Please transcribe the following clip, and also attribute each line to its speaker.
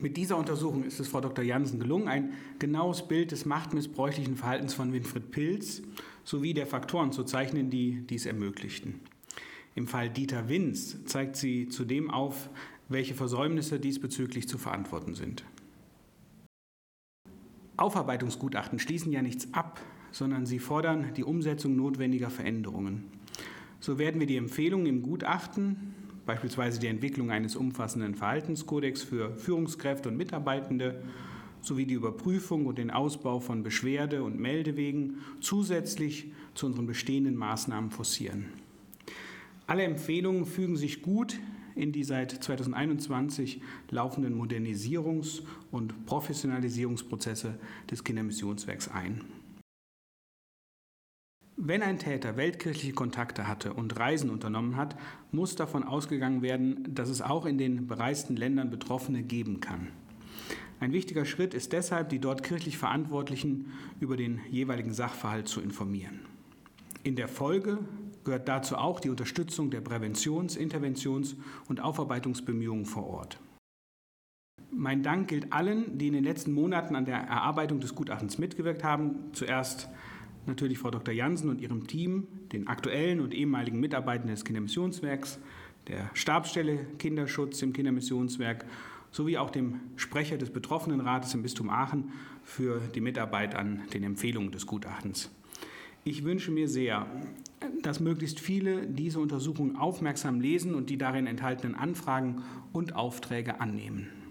Speaker 1: Mit dieser Untersuchung ist es Frau Dr. Jansen gelungen, ein genaues Bild des machtmissbräuchlichen Verhaltens von Winfried Pilz sowie der Faktoren zu zeichnen, die dies ermöglichten. Im Fall Dieter Winz zeigt sie zudem auf, welche Versäumnisse diesbezüglich zu verantworten sind. Aufarbeitungsgutachten schließen ja nichts ab, sondern sie fordern die Umsetzung notwendiger Veränderungen. So werden wir die Empfehlungen im Gutachten, beispielsweise die Entwicklung eines umfassenden Verhaltenskodex für Führungskräfte und Mitarbeitende, sowie die Überprüfung und den Ausbau von Beschwerde- und Meldewegen zusätzlich zu unseren bestehenden Maßnahmen forcieren. Alle Empfehlungen fügen sich gut in die seit 2021 laufenden Modernisierungs- und Professionalisierungsprozesse des Kindermissionswerks ein. Wenn ein Täter weltkirchliche Kontakte hatte und Reisen unternommen hat, muss davon ausgegangen werden, dass es auch in den bereisten Ländern Betroffene geben kann. Ein wichtiger Schritt ist deshalb, die dort kirchlich Verantwortlichen über den jeweiligen Sachverhalt zu informieren. In der Folge gehört dazu auch die Unterstützung der Präventions-, Interventions- und Aufarbeitungsbemühungen vor Ort. Mein Dank gilt allen, die in den letzten Monaten an der Erarbeitung des Gutachtens mitgewirkt haben. Zuerst natürlich Frau Dr. Jansen und ihrem Team, den aktuellen und ehemaligen Mitarbeitern des Kindermissionswerks, der Stabsstelle Kinderschutz im Kindermissionswerk sowie auch dem Sprecher des Betroffenenrates im Bistum Aachen für die Mitarbeit an den Empfehlungen des Gutachtens. Ich wünsche mir sehr, dass möglichst viele diese Untersuchung aufmerksam lesen und die darin enthaltenen Anfragen und Aufträge annehmen.